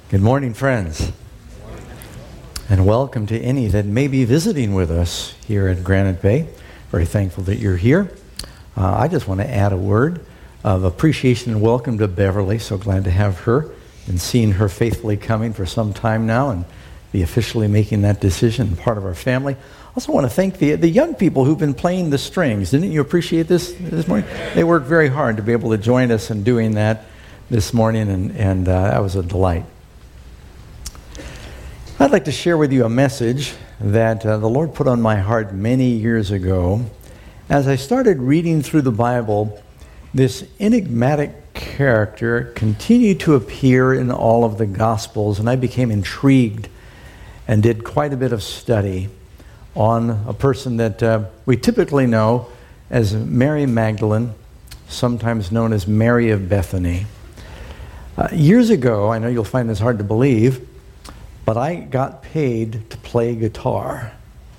Good morning, friends, and welcome to any that may be visiting with us here at Granite Bay. Very thankful that you're here. I just want to add a word of appreciation and welcome to Beverly. So glad to have her and seeing her faithfully coming for some time now and be officially making that decision, part of our family. Also want to thank the young people who've been playing the strings. Didn't you appreciate this morning? They worked very hard to be able to join us in doing that this morning, and that was a delight. I'd like to share with you a message that the Lord put on my heart many years ago. As I started reading through the Bible, this enigmatic character continued to appear in all of the Gospels, and I became intrigued and did quite a bit of study on a person that we typically know as Mary Magdalene, sometimes known as Mary of Bethany. Years ago, I know you'll find this hard to believe, but I got paid to play guitar.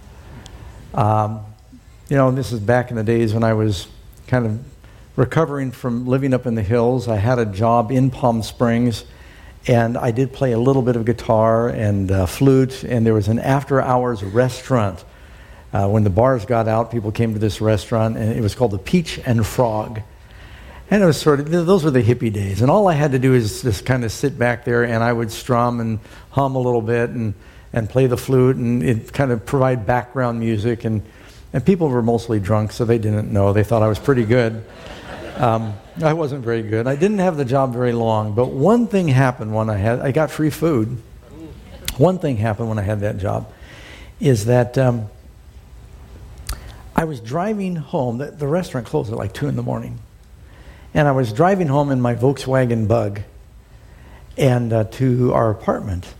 This is back in the days when I was kind of recovering from living up in the hills. I had a job in Palm Springs, and I did play a little bit of guitar and flute, and there was an after-hours restaurant. When the bars got out, people came to this restaurant, and it was called the Peach and Frog. And it was those were the hippie days. And all I had to do is just kind of sit back there, and I would strum and hum a little bit and play the flute, and it kind of provide background music. And people were mostly drunk, so they didn't know. They thought I was pretty good. I wasn't very good. I didn't have the job very long, but one thing happened when I got free food. One thing happened when I had that job is that I was driving home. The restaurant closed at like 2 in the morning. And I was driving home in my Volkswagen Bug and to our apartment.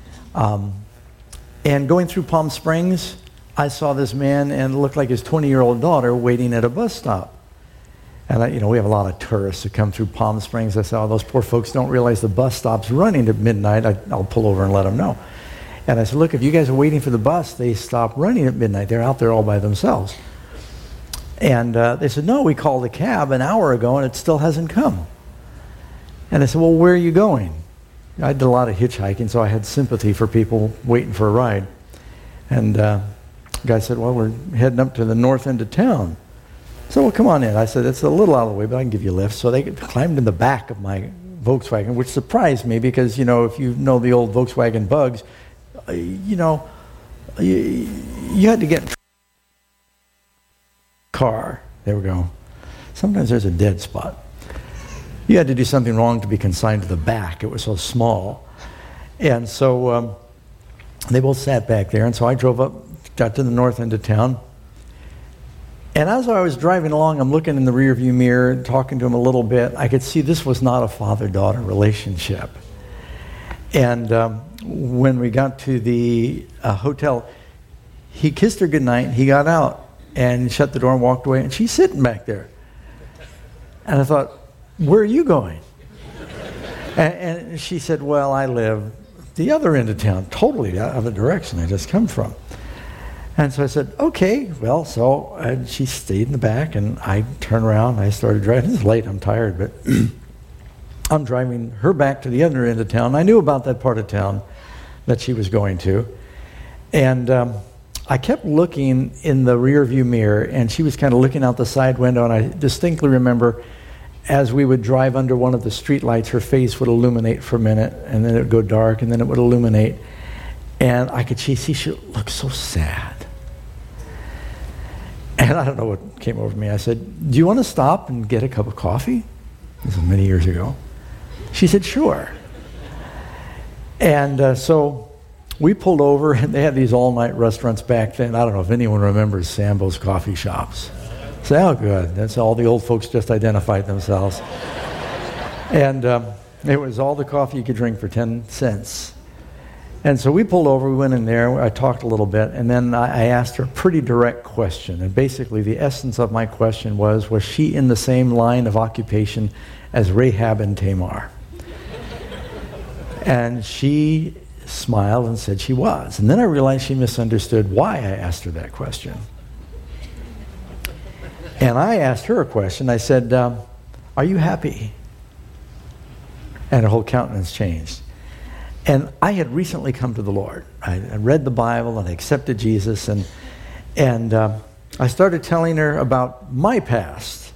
And going through Palm Springs, I saw this man and it looked like his 20-year-old daughter waiting at a bus stop. And we have a lot of tourists who come through Palm Springs. I said, oh, those poor folks don't realize the bus stop's running at midnight. I'll pull over and let them know. And I said, look, if you guys are waiting for the bus, they stop running at midnight. They're out there all by themselves. And they said, no, we called a cab an hour ago and it still hasn't come. And I said, well, where are you going? I did a lot of hitchhiking, so I had sympathy for people waiting for a ride. And the guy said, well, we're heading up to the north end of town. So, well, come on in. I said, it's a little out of the way, but I can give you a lift. So they climbed in the back of my Volkswagen, which surprised me because, if you know the old Volkswagen Bugs, you had to get car. There we go. Sometimes there's a dead spot. You had to do something wrong to be consigned to the back. It was so small. And so they both sat back there. And so I drove up, got to the north end of town. And as I was driving along, I'm looking in the rearview mirror, talking to him a little bit. I could see this was not a father-daughter relationship. And when we got to the hotel, he kissed her goodnight. He got out and shut the door and walked away, and she's sitting back there. And I thought, where are you going? and she said, well, I live the other end of town, totally out of the direction I just come from. And so I said, okay, well, and she stayed in the back, and I turned around, and I started driving. It's late, I'm tired, but I'm driving her back to the other end of town. I knew about that part of town that she was going to. And I kept looking in the rearview mirror, and she was kind of looking out the side window, and I distinctly remember as we would drive under one of the street lights, her face would illuminate for a minute, and then it would go dark, and then it would illuminate. And I could see she looked so sad. And I don't know what came over me. I said, do you want to stop and get a cup of coffee? This was many years ago. She said, sure. And so we pulled over, and they had these all-night restaurants back then. I don't know if anyone remembers Sambo's coffee shops. Say, oh, good. That's all the old folks just identified themselves. And it was all the coffee you could drink for 10 cents. And so we pulled over, we went in there, I talked a little bit, and then I asked her a pretty direct question. And basically the essence of my question was she in the same line of occupation as Rahab and Tamar? And she smiled and said she was. And then I realized she misunderstood why I asked her that question. And I asked her a question. I said, are you happy? And her whole countenance changed. And I had recently come to the Lord. I read the Bible and I accepted Jesus, and I started telling her about my past,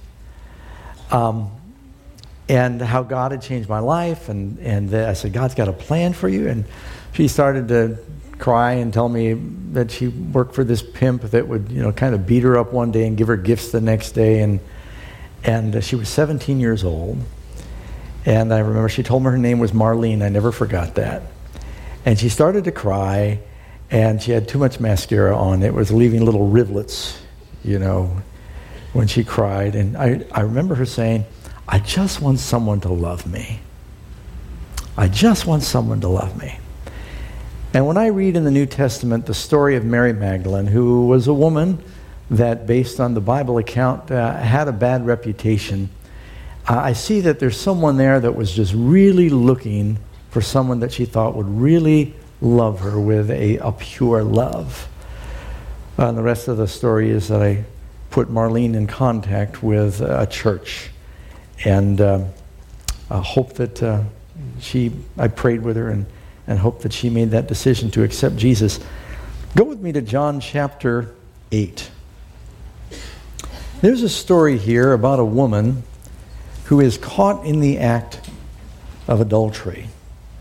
and how God had changed my life, and I said, God's got a plan for you. And she started to cry and tell me that she worked for this pimp that would, kind of beat her up one day and give her gifts the next day, and she was 17 years old. And I remember she told me her name was Marlene. I never forgot that. And she started to cry, and she had too much mascara on. It was leaving little rivulets, when she cried. And I remember her saying, I just want someone to love me. I just want someone to love me. And when I read in the New Testament the story of Mary Magdalene, who was a woman that, based on the Bible account, had a bad reputation, I see that there's someone there that was just really looking for someone that she thought would really love her with a pure love. And the rest of the story is that I put Marlene in contact with a church, and I hope that I prayed with her and hope that she made that decision to accept Jesus. Go with me to John chapter 8. There's a story here about a woman who is caught in the act of adultery.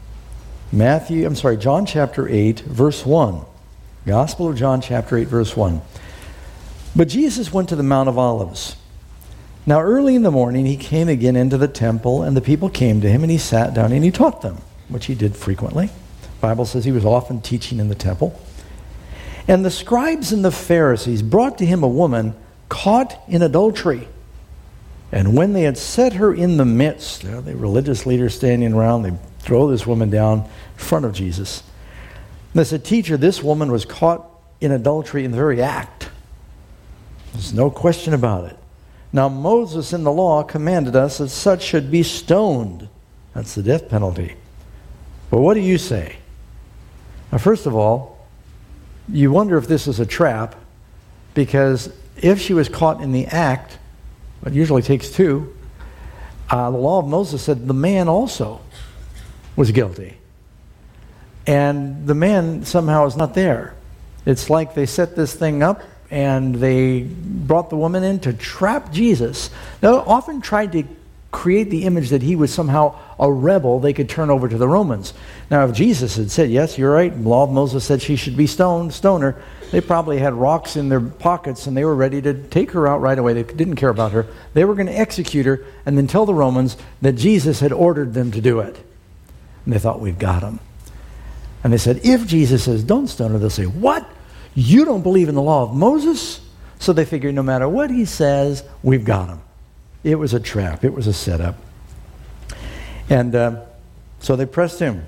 John chapter 8, verse 1. Gospel of John chapter 8, verse 1. But Jesus went to the Mount of Olives. Now early in the morning he came again into the temple, and the people came to him, and he sat down and he taught them, which he did frequently. The Bible says he was often teaching in the temple. And the scribes and the Pharisees brought to him a woman caught in adultery. And when they had set her in the midst, the religious leaders standing around, they throw this woman down in front of Jesus. And they said, Teacher, this woman was caught in adultery in the very act. There's no question about it. Now Moses in the law commanded us that such should be stoned. That's the death penalty. But what do you say? Now, first of all, you wonder if this is a trap, because if she was caught in the act, it usually takes two, the law of Moses said the man also was guilty. And the man somehow is not there. It's like they set this thing up and they brought the woman in to trap Jesus. They often tried to create the image that he was somehow a rebel they could turn over to the Romans. Now, if Jesus had said, yes, you're right, the law of Moses said she should be stoned, stone her, they probably had rocks in their pockets and they were ready to take her out right away. They didn't care about her. They were going to execute her and then tell the Romans that Jesus had ordered them to do it. And they thought, we've got him. And they said, if Jesus says, don't stone her, they'll say, what? You don't believe in the law of Moses? So they figured no matter what he says, we've got him. It was a trap. It was a setup. And so they pressed him.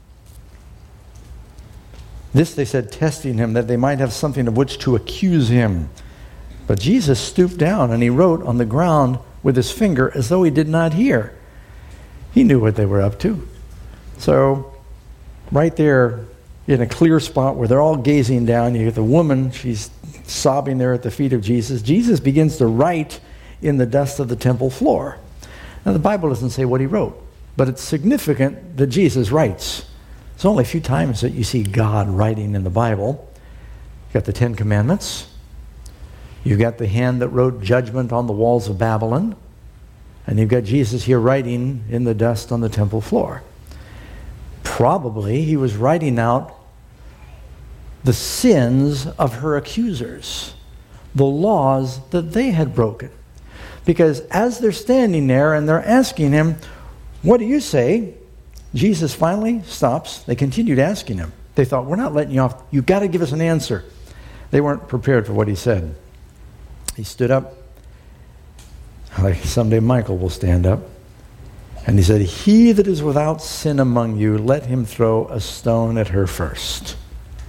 This, they said, testing him, that they might have something of which to accuse him. But Jesus stooped down and he wrote on the ground with his finger as though he did not hear. He knew what they were up to. So right there in a clear spot where they're all gazing down, you get the woman, she's sobbing there at the feet of Jesus. Jesus begins to write in the dust of the temple floor. Now the Bible doesn't say what he wrote, but it's significant that Jesus writes. There's only a few times that you see God writing in the Bible. You've got the Ten Commandments. You've got the hand that wrote judgment on the walls of Babylon. And you've got Jesus here writing in the dust on the temple floor. Probably he was writing out the sins of her accusers, the laws that they had broken. Because as they're standing there and they're asking him, what do you say? Jesus finally stops. They continued asking him. They thought, we're not letting you off. You've got to give us an answer. They weren't prepared for what he said. He stood up. Like someday Michael will stand up. And he said, he that is without sin among you, let him throw a stone at her first.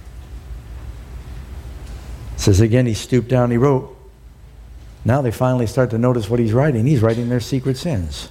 It says again, he stooped down, he wrote. Now they finally start to notice what he's writing. He's writing their secret sins.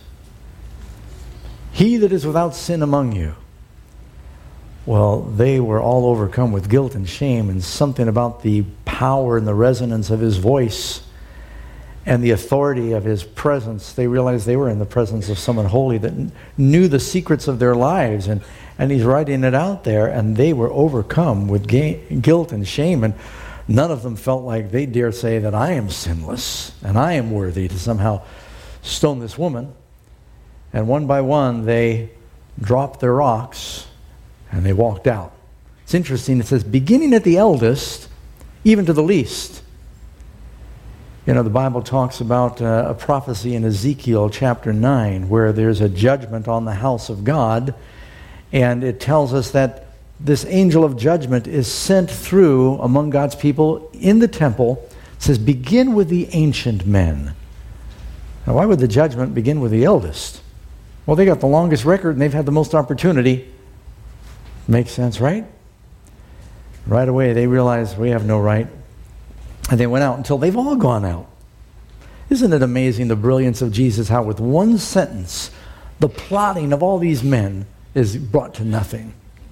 He that is without sin among you. Well, they were all overcome with guilt and shame and something about the power and the resonance of his voice. and the authority of his presence, they realized they were in the presence of someone holy that knew the secrets of their lives. And he's writing it out there, and they were overcome with guilt and shame. And none of them felt like they dare say that I am sinless and I am worthy to somehow stone this woman. And one by one, they dropped their rocks and they walked out. It's interesting. It says, beginning at the eldest, even to the least. You know, the Bible talks about a prophecy in Ezekiel chapter 9 where there's a judgment on the house of God, and it tells us that this angel of judgment is sent through among God's people in the temple. It says, begin with the ancient men. Now, why would the judgment begin with the eldest? Well, they got the longest record and they've had the most opportunity. Makes sense, right? Right away, they realized we have no right. And they went out until they've all gone out. Isn't it amazing the brilliance of Jesus, how with one sentence, the plotting of all these men is brought to nothing.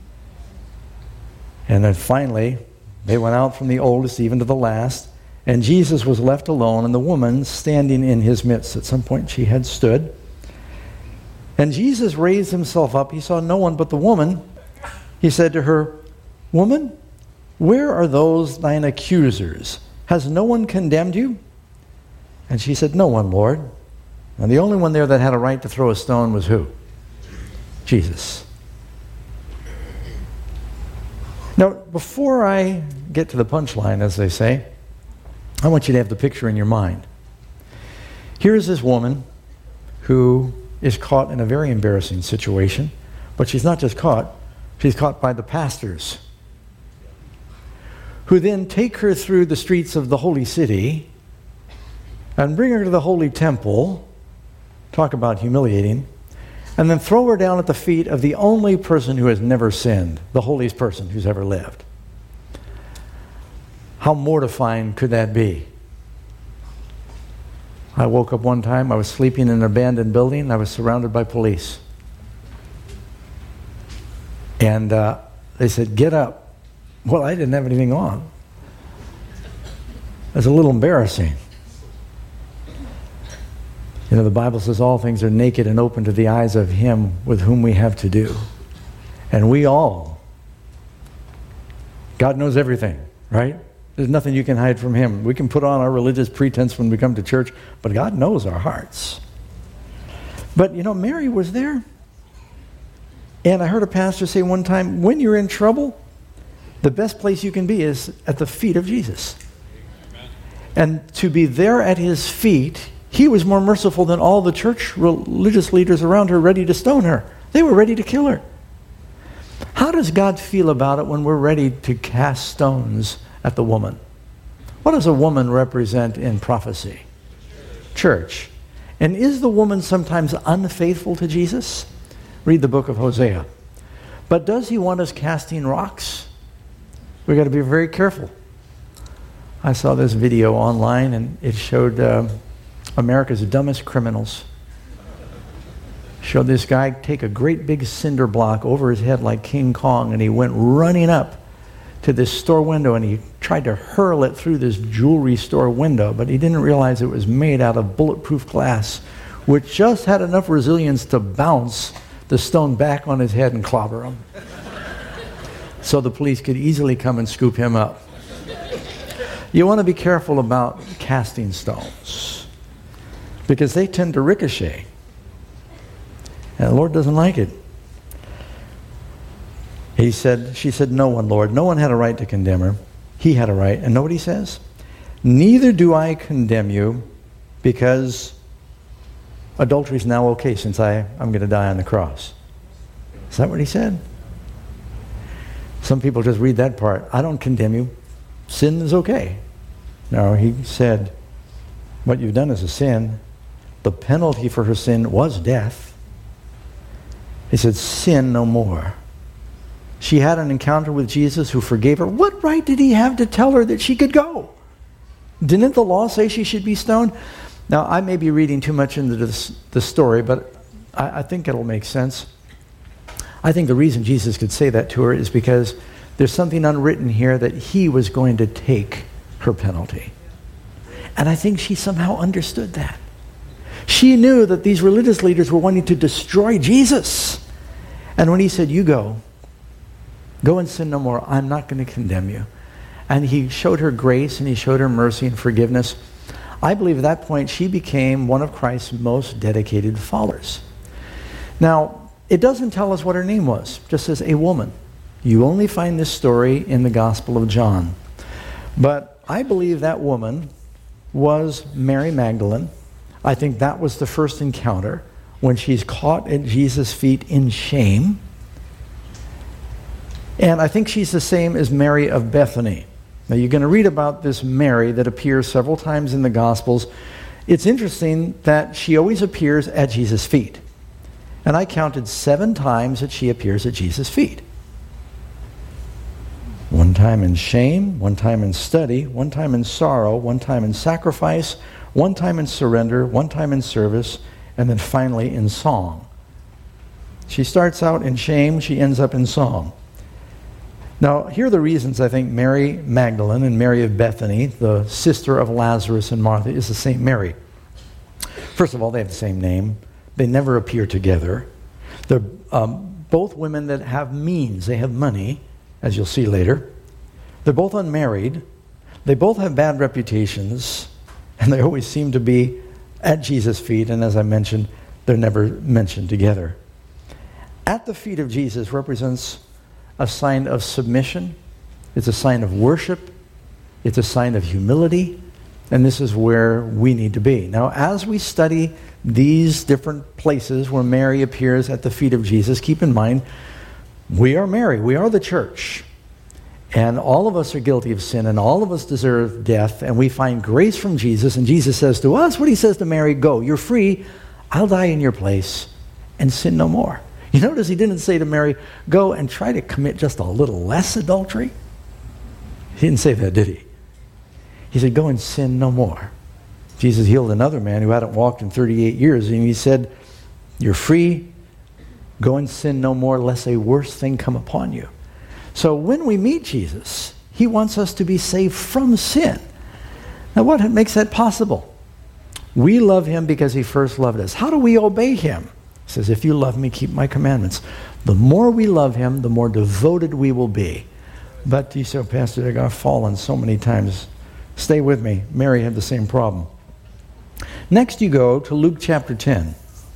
And then finally, they went out from the oldest even to the last, and Jesus was left alone, and the woman standing in his midst. At some point she had stood. And Jesus raised himself up. He saw no one but the woman. He said to her, "Woman, where are those thine accusers? Has no one condemned you?" And she said, "No one, Lord." And the only one there that had a right to throw a stone was who? Jesus. Now, before I get to the punchline, as they say, I want you to have the picture in your mind. Here's this woman who is caught in a very embarrassing situation, but she's not just caught, she's caught by the pastors, who then take her through the streets of the holy city and bring her to the holy temple, talk about humiliating, and then throw her down at the feet of the only person who has never sinned, the holiest person who's ever lived. How mortifying could that be? I woke up one time, I was sleeping in an abandoned building, and I was surrounded by police. And they said, "Get up." Well, I didn't have anything on. It was a little embarrassing. You know, the Bible says all things are naked and open to the eyes of him with whom we have to do. And we all, God knows everything, right? There's nothing you can hide from him. We can put on our religious pretense when we come to church, but God knows our hearts. But, you know, Mary was there. And I heard a pastor say one time, when you're in trouble, the best place you can be is at the feet of Jesus. Amen. And to be there at his feet, he was more merciful than all the church religious leaders around her ready to stone her. They were ready to kill her. How does God feel about it when we're ready to cast stones at the woman? What does a woman represent in prophecy? Church. And is the woman sometimes unfaithful to Jesus? Read the book of Hosea. But does he want us casting rocks? We've got to be very careful. I saw this video online, and it showed America's dumbest criminals. Showed this guy take a great big cinder block over his head like King Kong, and he went running up to this store window, and he tried to hurl it through this jewelry store window, but he didn't realize it was made out of bulletproof glass, which just had enough resilience to bounce the stone back on his head and clobber him. So the police could easily come and scoop him up. You want to be careful about casting stones, because they tend to ricochet. And the Lord doesn't like it. She said, "No one, Lord." No one had a right to condemn her. He had a right. And know what he says? "Neither do I condemn you, because adultery is now okay since I'm going to die on the cross." Is that what he said? Some people just read that part. I don't condemn you. Sin is okay. No, he said, what you've done is a sin. The penalty for her sin was death. He said, sin no more. She had an encounter with Jesus who forgave her. What right did he have to tell her that she could go? Didn't the law say she should be stoned? Now, I may be reading too much into the story, but I think it'll make sense. I think the reason Jesus could say that to her is because there's something unwritten here that he was going to take her penalty. And I think she somehow understood that. She knew that these religious leaders were wanting to destroy Jesus. And when he said, you go and sin no more, I'm not going to condemn you. And he showed her grace and he showed her mercy and forgiveness. I believe at that point she became one of Christ's most dedicated followers. Now, it doesn't tell us what her name was, it just says a woman. You only find this story in the Gospel of John. But I believe that woman was Mary Magdalene. I think that was the first encounter when she's caught at Jesus' feet in shame. And I think she's the same as Mary of Bethany. Now you're going to read about this Mary that appears several times in the Gospels. It's interesting that she always appears at Jesus' feet. And I counted 7 times that she appears at Jesus' feet. 1 time in shame, 1 time in study, 1 time in sorrow, 1 time in sacrifice, 1 time in surrender, 1 time in service, and then finally in song. She starts out in shame, she ends up in song. Now, here are the reasons I think Mary Magdalene and Mary of Bethany, the sister of Lazarus and Martha, is the same Mary. First of all, they have the same name. They never appear together. They're both women that have means. They have money, as you'll see later. They're both unmarried. They both have bad reputations, and they always seem to be at Jesus' feet, and as I mentioned, they're never mentioned together. At the feet of Jesus represents a sign of submission. It's a sign of worship. It's a sign of humility. And this is where we need to be. Now, as we study these different places where Mary appears at the feet of Jesus, keep in mind, we are Mary. We are the church. And all of us are guilty of sin, and all of us deserve death, and we find grace from Jesus. And Jesus says to us what he says to Mary, go, you're free. I'll die in your place and sin no more. You notice he didn't say to Mary, go and try to commit just a little less adultery. He didn't say that, did he? He said, go and sin no more. Jesus healed another man who hadn't walked in 38 years, and he said, you're free. Go and sin no more, lest a worse thing come upon you. So when we meet Jesus, he wants us to be saved from sin. Now what makes that possible? We love him because he first loved us. How do we obey him? He says, if you love me, keep my commandments. The more we love him, the more devoted we will be. But you say, Pastor, I got fallen so many times. Stay with me. Mary had the same problem. Next you go to Luke chapter 10.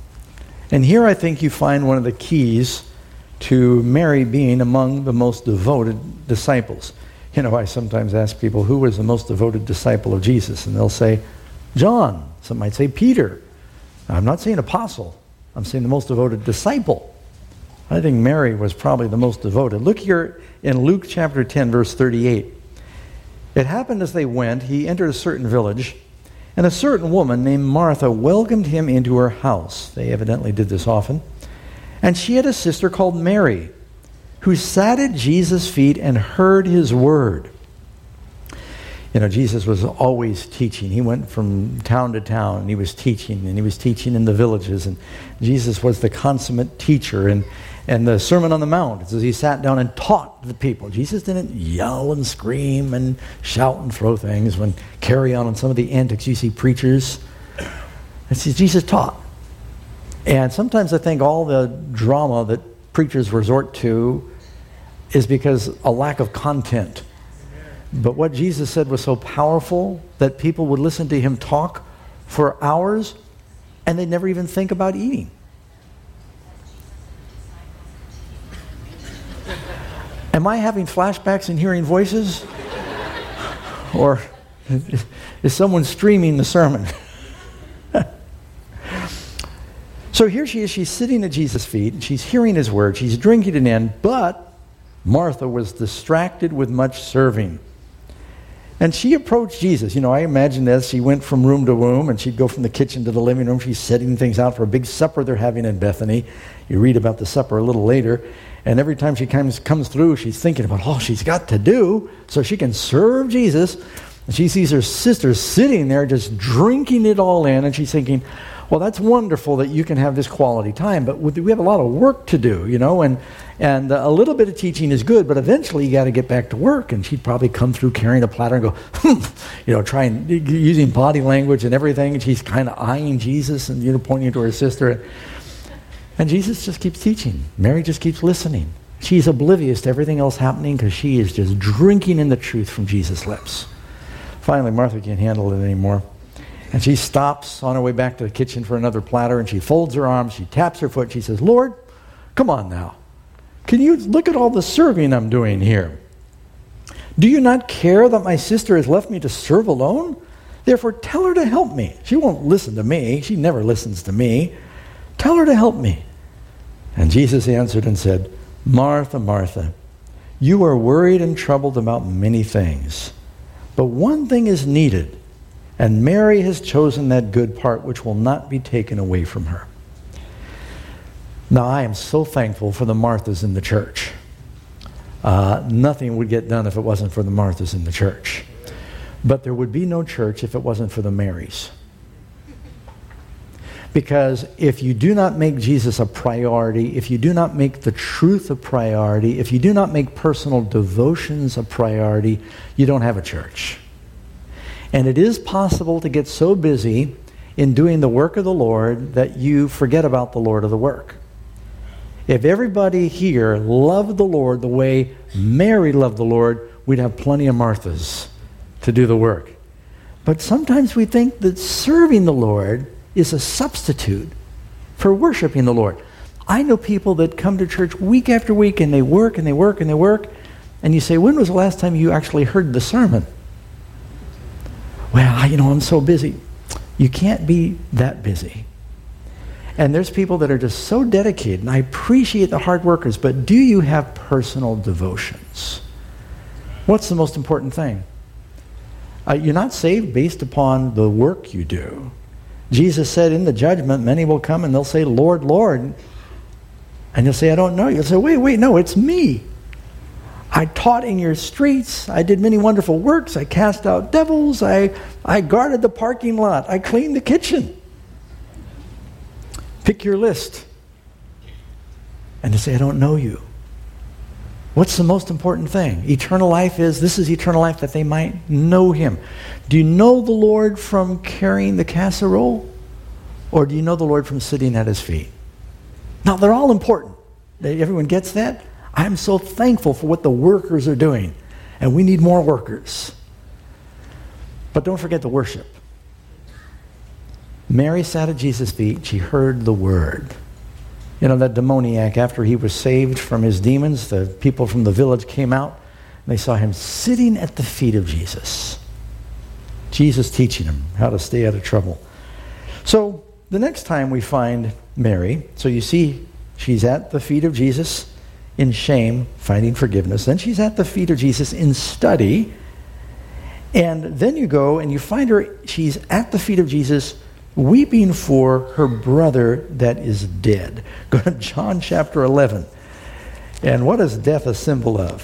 And here I think you find one of the keys to Mary being among the most devoted disciples. You know, I sometimes ask people, who was the most devoted disciple of Jesus? And they'll say, John. Some might say Peter. I'm not saying apostle. I'm saying the most devoted disciple. I think Mary was probably the most devoted. Look here in Luke chapter 10, verse 38. It happened as they went, he entered a certain village, and a certain woman named Martha welcomed him into her house. They evidently did this often. And she had a sister called Mary, who sat at Jesus' feet and heard his word. You know, Jesus was always teaching. He went from town to town, and he was teaching in the villages. And Jesus was the consummate teacher. And the Sermon on the Mount, as he sat down and taught the people. Jesus didn't yell and scream and shout and throw things when carry on some of the antics you see preachers. Jesus taught. And sometimes I think all the drama that preachers resort to is because a lack of content. But what Jesus said was so powerful that people would listen to him talk for hours and they'd never even think about eating. Am I having flashbacks and hearing voices? Or is someone streaming the sermon? So here she is, she's sitting at Jesus' feet, and she's hearing his word, she's drinking it in, but Martha was distracted with much serving. And she approached Jesus. You know, I imagine as she went from room to room, and she'd go from the kitchen to the living room, she's setting things out for a big supper they're having in Bethany. You read about the supper a little later. And every time she comes through, she's thinking about all she's got to do so she can serve Jesus. And she sees her sister sitting there just drinking it all in, and she's thinking, Well, that's wonderful that you can have this quality time, but we have a lot of work to do, and a little bit of teaching is good, but eventually you got to get back to work. And she'd probably come through carrying a platter and go, using body language and everything, and she's kind of eyeing Jesus and, pointing to her sister. And Jesus just keeps teaching. Mary just keeps listening. She's oblivious to everything else happening because she is just drinking in the truth from Jesus' lips. Finally, Martha can't handle it anymore. And she stops on her way back to the kitchen for another platter, and she folds her arms, she taps her foot, she says, Lord, come on now. Can you look at all the serving I'm doing here? Do you not care that my sister has left me to serve alone? Therefore, tell her to help me. She won't listen to me. She never listens to me. Tell her to help me. And Jesus answered and said, Martha, Martha, you are worried and troubled about many things, but one thing is needed. And Mary has chosen that good part which will not be taken away from her. Now, I am so thankful for the Marthas in the church. Nothing would get done if it wasn't for the Marthas in the church. But there would be no church if it wasn't for the Marys. Because if you do not make Jesus a priority, if you do not make the truth a priority, if you do not make personal devotions a priority, you don't have a church. And it is possible to get so busy in doing the work of the Lord that you forget about the Lord of the work. If everybody here loved the Lord the way Mary loved the Lord, we'd have plenty of Marthas to do the work. But sometimes we think that serving the Lord is a substitute for worshiping the Lord. I know people that come to church week after week and they work and they work and they work, and you say, when was the last time you actually heard the sermon? Well, I'm so busy. You can't be that busy. And there's people that are just so dedicated, and I appreciate the hard workers, but do you have personal devotions? What's the most important thing? You're not saved based upon the work you do. Jesus said in the judgment, many will come and they'll say, Lord, Lord. And you'll say, I don't know you. You'll say, wait, no, it's me. I taught in your streets. I did many wonderful works. I cast out devils. I guarded the parking lot. I cleaned the kitchen. Pick your list. And to say, I don't know you. What's the most important thing? Eternal life this is eternal life, that they might know him. Do you know the Lord from carrying the casserole? Or do you know the Lord from sitting at his feet? Now, they're all important. Everyone gets that? I'm so thankful for what the workers are doing. And we need more workers. But don't forget the worship. Mary sat at Jesus' feet. She heard the word. That demoniac, after he was saved from his demons, the people from the village came out. And they saw him sitting at the feet of Jesus. Jesus teaching him how to stay out of trouble. So the next time we find Mary, so you see she's at the feet of Jesus in shame, finding forgiveness. Then she's at the feet of Jesus in study. And then you go and you find her, she's at the feet of Jesus weeping for her brother that is dead. Go to John chapter 11. And what is death a symbol of?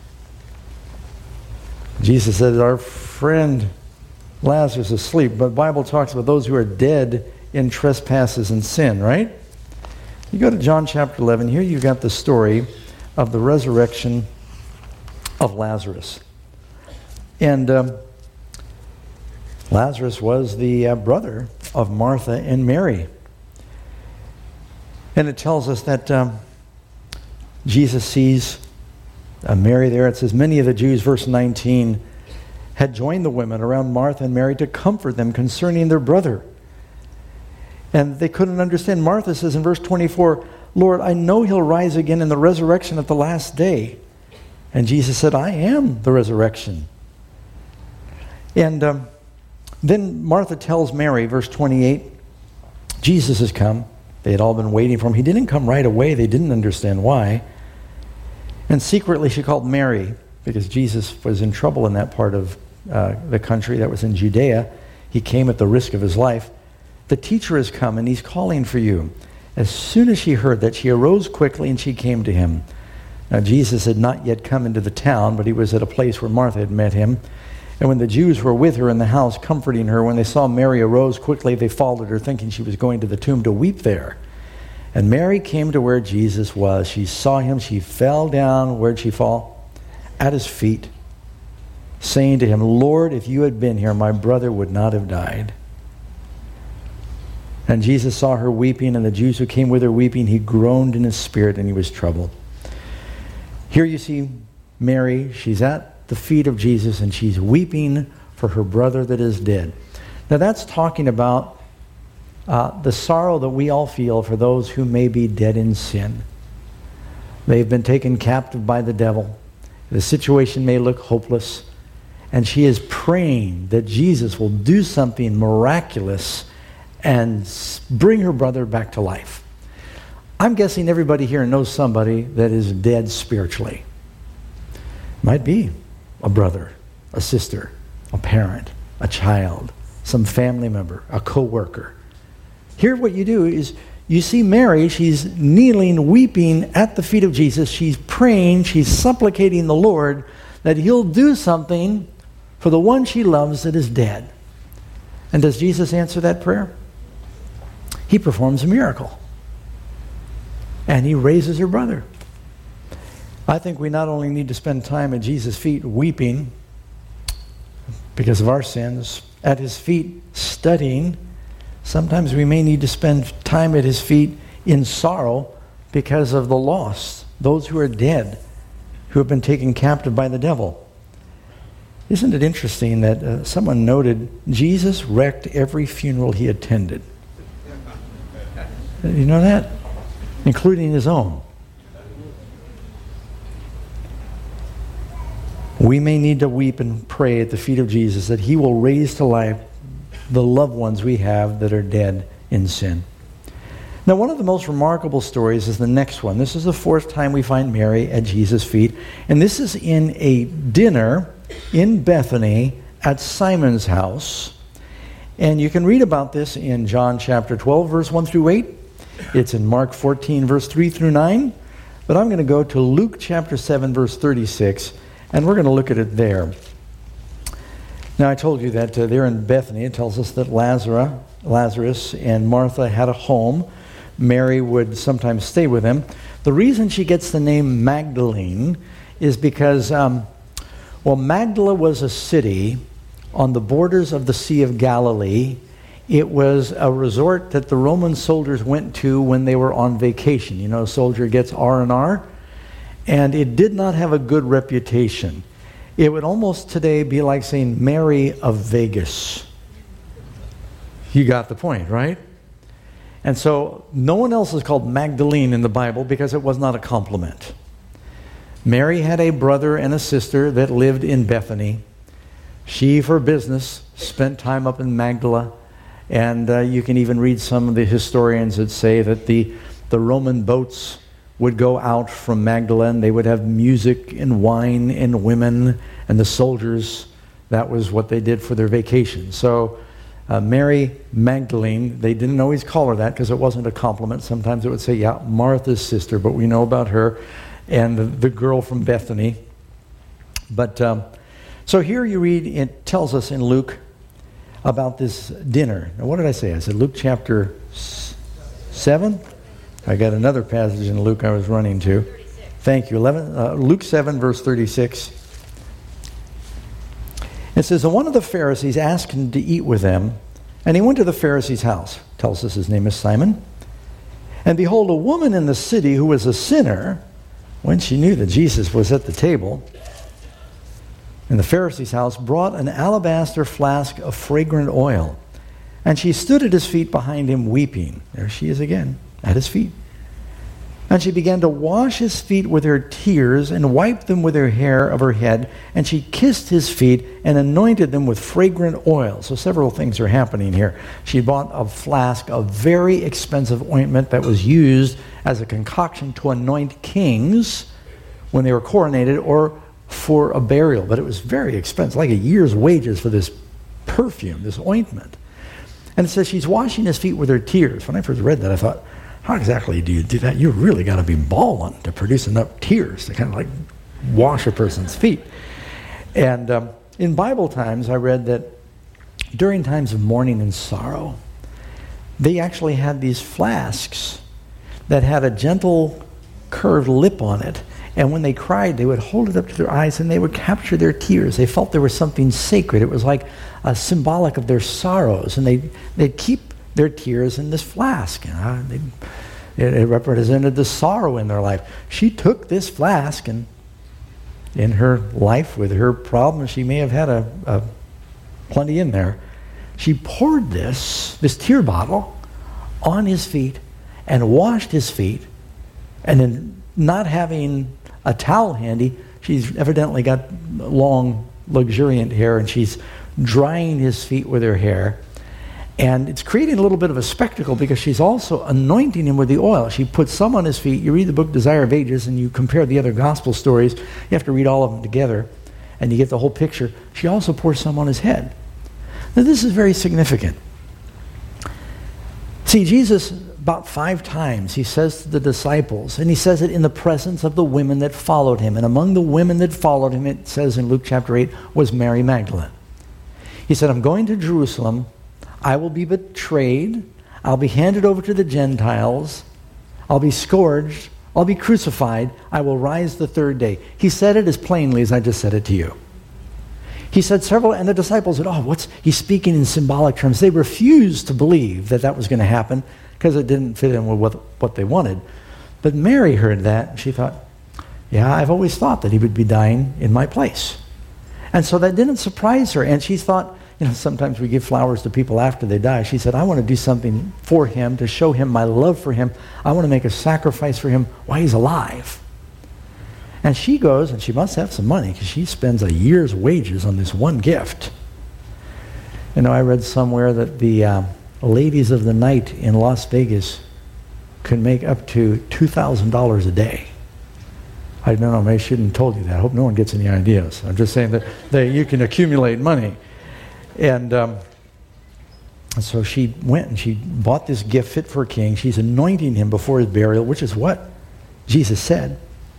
Jesus said, our friend Lazarus is asleep, but the Bible talks about those who are dead in trespasses and sin, right? You go to John chapter 11. Here you've got the story of the resurrection of Lazarus. And Lazarus was the brother of Martha and Mary. And it tells us that Jesus sees Mary there. It says, many of the Jews, verse 19, had joined the women around Martha and Mary to comfort them concerning their brother. And they couldn't understand. Martha says in verse 24, Lord, I know he'll rise again in the resurrection at the last day. And Jesus said, I am the resurrection. And then Martha tells Mary, verse 28, Jesus has come. They had all been waiting for him. He didn't come right away. They didn't understand why. And secretly she called Mary, because Jesus was in trouble in that part of the country that was in Judea. He came at the risk of his life. The teacher has come and he's calling for you. As soon as she heard that, she arose quickly and she came to him. Now Jesus had not yet come into the town, but he was at a place where Martha had met him. And when the Jews who were with her in the house comforting her, when they saw Mary arose quickly, they followed her, thinking she was going to the tomb to weep there. And Mary came to where Jesus was. She saw him. She fell down. Where'd she fall? At his feet, saying to him, Lord, if you had been here, my brother would not have died. And Jesus saw her weeping, and the Jews who came with her weeping. He groaned in his spirit, and he was troubled. Here you see Mary. She's at the feet of Jesus, and she's weeping for her brother that is dead. Now that's talking about the sorrow that we all feel for those who may be dead in sin. They've been taken captive by the devil. The situation may look hopeless. And she is praying that Jesus will do something miraculous and bring her brother back to life. I'm guessing everybody here knows somebody that is dead spiritually. Might be a brother, a sister, a parent, a child, some family member, a co-worker. Here what you do is you see Mary, she's kneeling, weeping at the feet of Jesus. She's praying, she's supplicating the Lord that he'll do something for the one she loves that is dead. And does Jesus answer that prayer? He performs a miracle. And he raises her brother. I think we not only need to spend time at Jesus' feet weeping because of our sins, at his feet studying. Sometimes we may need to spend time at his feet in sorrow because of the lost, those who are dead, who have been taken captive by the devil. Isn't it interesting that someone noted Jesus wrecked every funeral he attended? You know that? Including his own. We may need to weep and pray at the feet of Jesus that he will raise to life the loved ones we have that are dead in sin. Now, one of the most remarkable stories is the next one. This is the fourth time we find Mary at Jesus' feet. And this is in a dinner in Bethany at Simon's house. And you can read about this in John chapter 12, verse 1 through 8. It's in Mark 14, verse 3 through 9. But I'm going to go to Luke chapter 7, verse 36, and we're going to look at it there. Now, I told you that there in Bethany, it tells us that Lazarus and Martha had a home. Mary would sometimes stay with them. The reason she gets the name Magdalene is because, Magdala was a city on the borders of the Sea of Galilee. It was a resort that the Roman soldiers went to when they were on vacation. You know, a soldier gets R&R, and it did not have a good reputation. It would almost today be like saying Mary of Vegas. You got the point, right? And so no one else is called Magdalene in the Bible because it was not a compliment. Mary had a brother and a sister that lived in Bethany. She, for business, spent time up in Magdala. And you can even read some of the historians that say that the Roman boats would go out from Magdala, and they would have music and wine and women, and the soldiers, that was what they did for their vacation. So Mary Magdalene, they didn't always call her that because it wasn't a compliment. Sometimes it would say, yeah, Martha's sister, but we know about her, and the girl from Bethany. But so here you read, it tells us in Luke about this dinner. Now, what did I say? I said Luke chapter 7? I got another passage in Luke I was running to. 36. Thank you. Luke 7, verse 36. It says, and one of the Pharisees asked him to eat with them, and he went to the Pharisee's house. Tells us his name is Simon. And behold, a woman in the city who was a sinner, when she knew that Jesus was at the table in the Pharisee's house, brought an alabaster flask of fragrant oil. And she stood at his feet behind him weeping. There she is again, at his feet. And she began to wash his feet with her tears and wiped them with her hair of her head. And she kissed his feet and anointed them with fragrant oil. So several things are happening here. She bought a flask of very expensive ointment that was used as a concoction to anoint kings when they were coronated or for a burial. But it was very expensive, like a year's wages for this perfume, this ointment. And it says she's washing his feet with her tears. When I first read that, I thought, how exactly do you do that? You really got to be bawling to produce enough tears to kind of like wash a person's feet. And in Bible times, I read that during times of mourning and sorrow, they actually had these flasks that had a gentle curved lip on it. And when they cried, they would hold it up to their eyes and they would capture their tears. They felt there was something sacred. It was like a symbolic of their sorrows. And they'd keep their tears in this flask. It represented the sorrow in their life. She took this flask, and in her life with her problems, she may have had a plenty in there. She poured this tear bottle on his feet and washed his feet. And then, not having a towel handy, she's evidently got long, luxuriant hair, and she's drying his feet with her hair. And it's creating a little bit of a spectacle because she's also anointing him with the oil. She puts some on his feet. You read the book Desire of Ages and you compare the other gospel stories. You have to read all of them together and you get the whole picture. She also pours some on his head. Now this is very significant. See, Jesus, about 5 times, he says to the disciples, and he says it in the presence of the women that followed him. And among the women that followed him, it says in Luke chapter 8, was Mary Magdalene. He said, I'm going to Jerusalem. I will be betrayed. I'll be handed over to the Gentiles. I'll be scourged. I'll be crucified. I will rise the 3rd day. He said it as plainly as I just said it to you. He said several, and the disciples said, he's speaking in symbolic terms. They refused to believe that was going to happen because it didn't fit in with what they wanted. But Mary heard that, and she thought, yeah, I've always thought that he would be dying in my place. And so that didn't surprise her, and she thought, sometimes we give flowers to people after they die. She said, I want to do something for him to show him my love for him. I want to make a sacrifice for him while he's alive. And she goes, and she must have some money because she spends a year's wages on this one gift. I read somewhere that the ladies of the night in Las Vegas could make up to $2,000 a day. I don't know, maybe I shouldn't have told you that. I hope no one gets any ideas. I'm just saying that you can accumulate money. And so she went and she bought this gift fit for a king. She's anointing him before his burial, which is what Jesus said.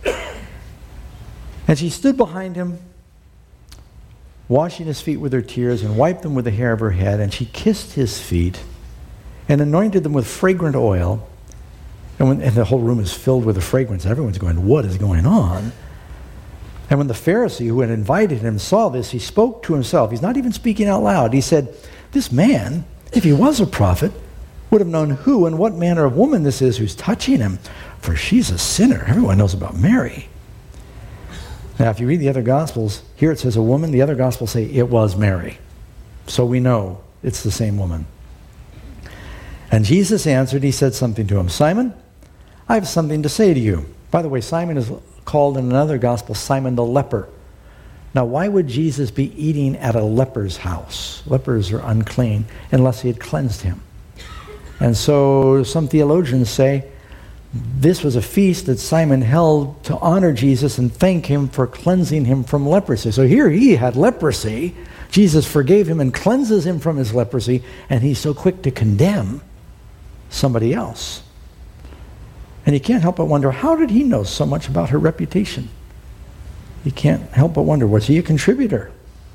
And she stood behind him, washing his feet with her tears and wiped them with the hair of her head. And she kissed his feet and anointed them with fragrant oil. And the whole room is filled with the fragrance. Everyone's going, what is going on? And when the Pharisee who had invited him saw this, he spoke to himself. He's not even speaking out loud. He said, this man, if he was a prophet, would have known who and what manner of woman this is who's touching him, for she's a sinner. Everyone knows about Mary. Now, if you read the other Gospels, here it says a woman. The other Gospels say it was Mary. So we know it's the same woman. And Jesus answered, he said something to him, Simon, I have something to say to you. By the way, Simon is called in another gospel Simon the leper. Now, why would Jesus be eating at a leper's house? Lepers are unclean unless he had cleansed him. And so some theologians say this was a feast that Simon held to honor Jesus and thank him for cleansing him from leprosy. So here he had leprosy. Jesus forgave him and cleanses him from his leprosy, and he's so quick to condemn somebody else. And you can't help but wonder, how did he know so much about her reputation? You can't help but wonder, was he a contributor?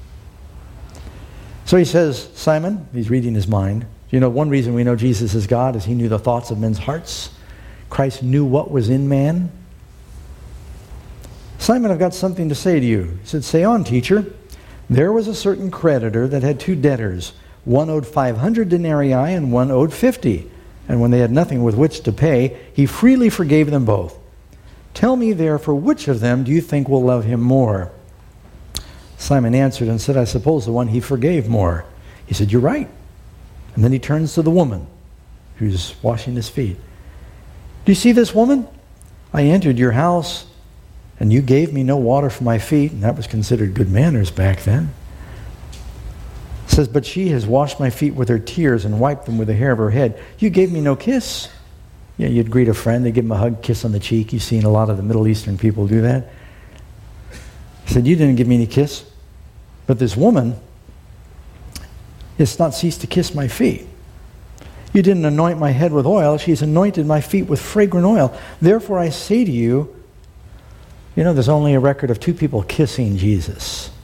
So he says, Simon, he's reading his mind. One reason we know Jesus is God is he knew the thoughts of men's hearts. Christ knew what was in man. Simon, I've got something to say to you. He said, say on, teacher. There was a certain creditor that had 2 debtors. One owed 500 denarii and one owed 50. And when they had nothing with which to pay, he freely forgave them both. Tell me therefore, which of them do you think will love him more? Simon answered and said, I suppose the one he forgave more. He said, you're right. And then he turns to the woman who's washing his feet. Do you see this woman? I entered your house, and you gave me no water for my feet, and that was considered good manners back then. It says, but she has washed my feet with her tears and wiped them with the hair of her head. You gave me no kiss. Yeah, you'd greet a friend, they give him a hug, kiss on the cheek. You've seen a lot of the Middle Eastern people do that. He said, you didn't give me any kiss. But this woman has not ceased to kiss my feet. You didn't anoint my head with oil. She's anointed my feet with fragrant oil. Therefore I say to you, there's only a record of 2 people kissing Jesus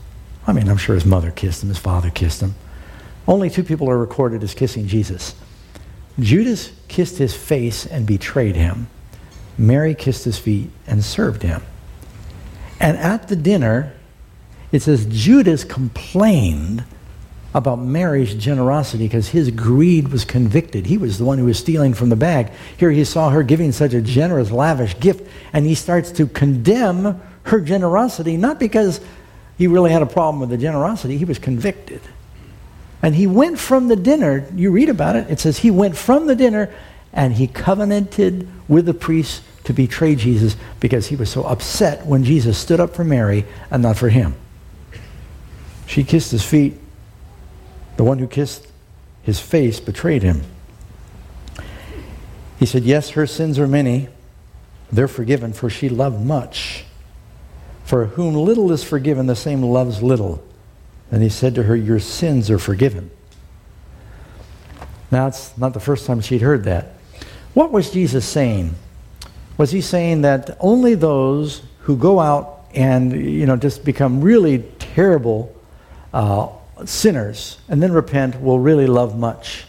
I mean, I'm sure his mother kissed him, his father kissed him. Only 2 people are recorded as kissing Jesus. Judas kissed his face and betrayed him. Mary kissed his feet and served him. And at the dinner, it says Judas complained about Mary's generosity because his greed was convicted. He was the one who was stealing from the bag. Here he saw her giving such a generous, lavish gift, and he starts to condemn her generosity, not because he really had a problem with the generosity. He was convicted. And he went from the dinner, you read about it, it says he went from the dinner and he covenanted with the priests to betray Jesus because he was so upset when Jesus stood up for Mary and not for him. She kissed his feet. The one who kissed his face betrayed him. He said, yes, her sins are many. They're forgiven, for she loved much. For whom little is forgiven, the same loves little. And he said to her, your sins are forgiven. Now, it's not the first time she'd heard that. What was Jesus saying? Was he saying that only those who go out and, just become really terrible sinners and then repent will really love much?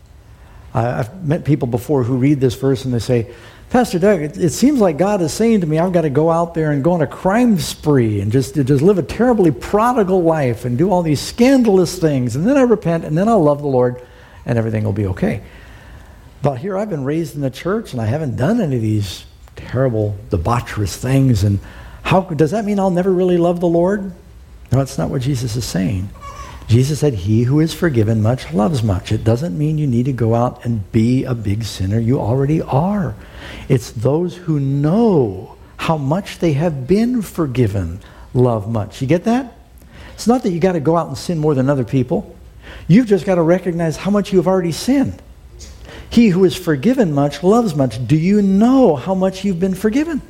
I've met people before who read this verse and they say, Pastor Doug, it seems like God is saying to me I've got to go out there and go on a crime spree and just live a terribly prodigal life and do all these scandalous things, and then I repent and then I'll love the Lord and everything will be okay. But here I've been raised in the church and I haven't done any of these terrible, debaucherous things, and how does that mean I'll never really love the Lord? No, that's not what Jesus is saying. Jesus said, he who is forgiven much loves much. It doesn't mean you need to go out and be a big sinner. You already are. It's those who know how much they have been forgiven love much. You get that? It's not that you got to go out and sin more than other people. You've just got to recognize how much you have already sinned. He who is forgiven much loves much. Do you know how much you've been forgiven?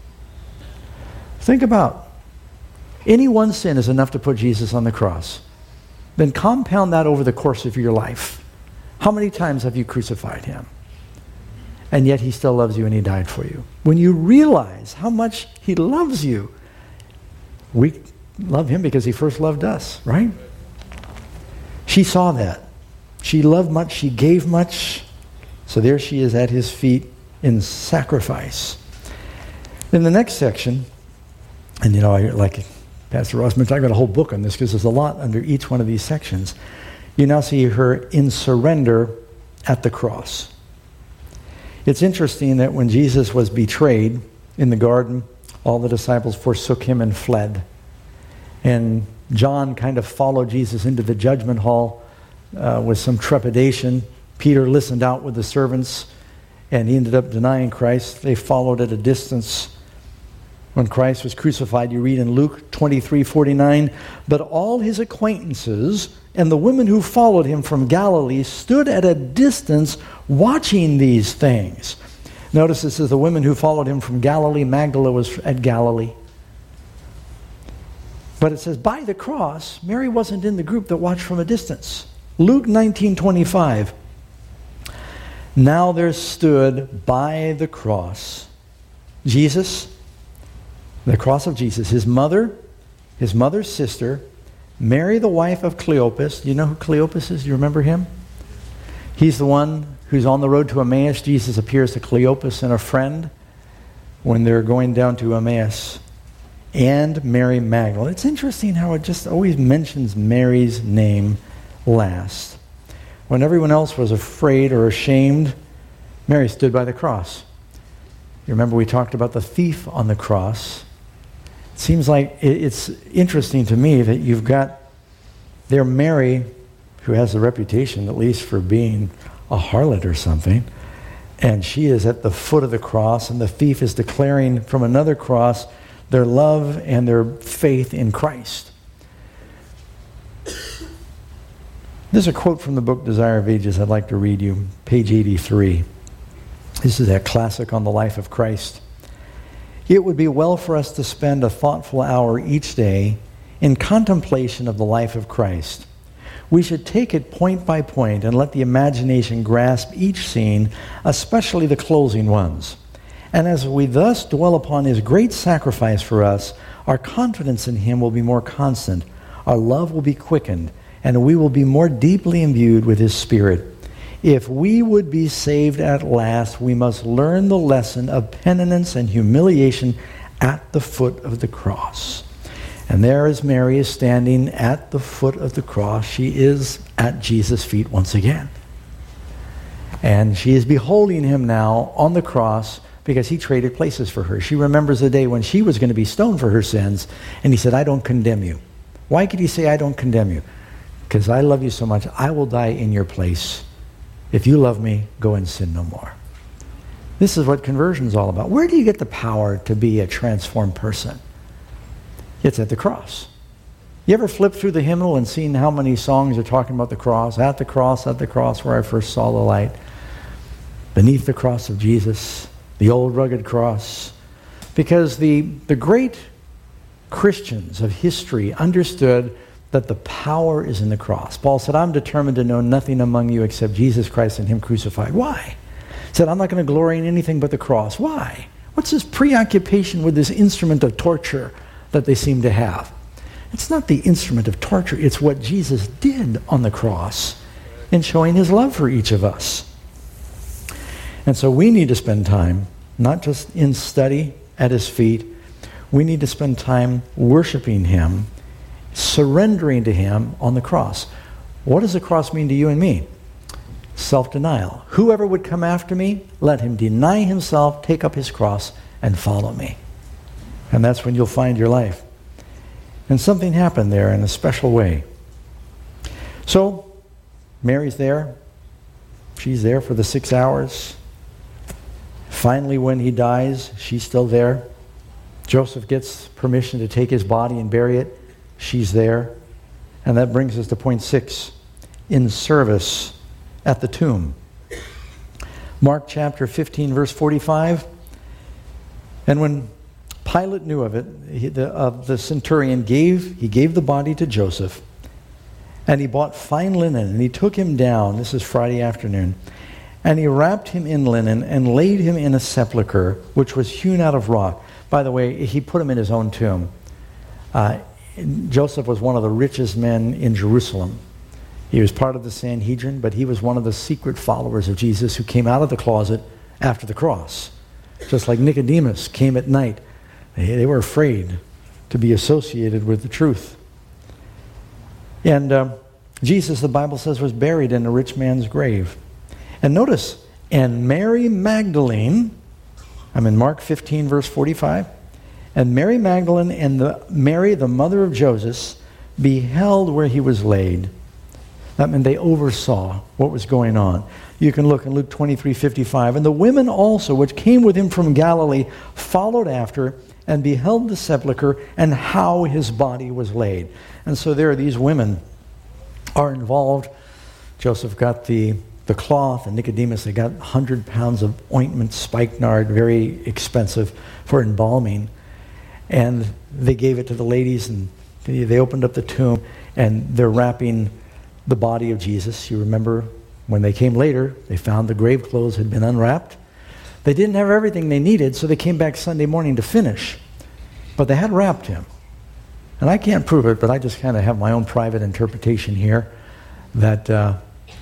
Think about any one sin is enough to put Jesus on the cross. Then compound that over the course of your life. How many times have you crucified him? And yet he still loves you and he died for you. When you realize how much he loves you, we love him because he first loved us, right? She saw that. She loved much, she gave much. So there she is at his feet in sacrifice. In the next section, and I like Pastor Rossman talking about a whole book on this because there's a lot under each one of these sections. You now see her in surrender at the cross. It's interesting that when Jesus was betrayed in the garden, all the disciples forsook him and fled. And John kind of followed Jesus into the judgment hall with some trepidation. Peter listened out with the servants, and he ended up denying Christ. They followed at a distance. When Christ was crucified, you read in Luke 23:49, but all his acquaintances and the women who followed him from Galilee stood at a distance watching these things. Notice this is the women who followed him from Galilee. Magdala was at Galilee. But it says, by the cross, Mary wasn't in the group that watched from a distance. Luke 19:25. Now there stood by the cross Jesus, the cross of Jesus, his mother, his mother's sister, Mary the wife of Cleopas. Do you know who Cleopas is? Do you remember him? He's the one who's on the road to Emmaus. Jesus appears to Cleopas and a friend when they're going down to Emmaus. And Mary Magdalene. It's interesting how it just always mentions Mary's name last. When everyone else was afraid or ashamed, Mary stood by the cross. You remember we talked about the thief on the cross. It seems like it's interesting to me that you've got there Mary, who has a reputation at least for being a harlot or something, and she is at the foot of the cross, and the thief is declaring from another cross their love and their faith in Christ. There's a quote from the book Desire of Ages I'd like to read you, page 83. This is that classic on the life of Christ. It would be well for us to spend a thoughtful hour each day in contemplation of the life of Christ. We should take it point by point and let the imagination grasp each scene, especially the closing ones. And as we thus dwell upon his great sacrifice for us, our confidence in him will be more constant. Our love will be quickened, and we will be more deeply imbued with His Spirit. If we would be saved at last, we must learn the lesson of penitence and humiliation at the foot of the cross. And there as Mary is standing at the foot of the cross, she is at Jesus' feet once again. And she is beholding Him now on the cross because He traded places for her. She remembers the day when she was going to be stoned for her sins, and He said, I don't condemn you. Why could He say, I don't condemn you? Because I love you so much, I will die in your place. If you love me, go and sin no more. This is what conversion is all about. Where do you get the power to be a transformed person? It's at the cross. You ever flip through the hymnal and seen how many songs are talking about the cross? At the cross, where I first saw the light. Beneath the cross of Jesus, the old rugged cross. Because the great Christians of history understood that the power is in the cross. Paul said, I'm determined to know nothing among you except Jesus Christ and Him crucified. Why? He said, I'm not going to glory in anything but the cross. Why? What's this preoccupation with this instrument of torture that they seem to have? It's not the instrument of torture. It's what Jesus did on the cross in showing His love for each of us. And so we need to spend time, not just in study at His feet. We need to spend time worshiping Him, surrendering to Him on the cross. What does the cross mean to you and me? Self-denial. Whoever would come after me, let him deny himself, take up his cross, and follow me. And that's when you'll find your life. And something happened there in a special way. So, Mary's there. She's there for the 6 hours. Finally, when He dies, she's still there. Joseph gets permission to take His body and bury it. She's there. And that brings us to point 6, in service at the tomb. Mark chapter 15, verse 45. And when Pilate knew of it, the centurion he gave the body to Joseph, and he bought fine linen, and he took him down, this is Friday afternoon, and he wrapped him in linen and laid him in a sepulchre, which was hewn out of rock. By the way, he put him in his own tomb. Joseph was one of the richest men in Jerusalem. He was part of the Sanhedrin, but he was one of the secret followers of Jesus who came out of the closet after the cross. Just like Nicodemus came at night. They were afraid to be associated with the truth. And Jesus, the Bible says, was buried in a rich man's grave. And notice, and Mary Magdalene, I'm in Mark 15, verse 45, and Mary Magdalene and Mary, the mother of Joseph, beheld where he was laid. That meant they oversaw what was going on. You can look in Luke 23:55. And the women also, which came with him from Galilee, followed after and beheld the sepulchre and how his body was laid. And so there these women are involved. Joseph got the cloth, and Nicodemus, they got 100 pounds of ointment, spikenard, very expensive for embalming. And they gave it to the ladies, and they opened up the tomb, and they're wrapping the body of Jesus. You remember when they came later, they found the grave clothes had been unwrapped. They didn't have everything they needed, so they came back Sunday morning to finish. But they had wrapped him. And I can't prove it, but I just kind of have my own private interpretation here that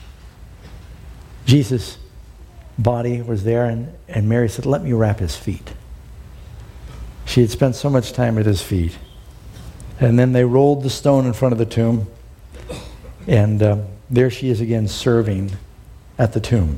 Jesus' body was there, and Mary said, let me wrap his feet. She had spent so much time at his feet. And then they rolled the stone in front of the tomb, and there she is again serving at the tomb.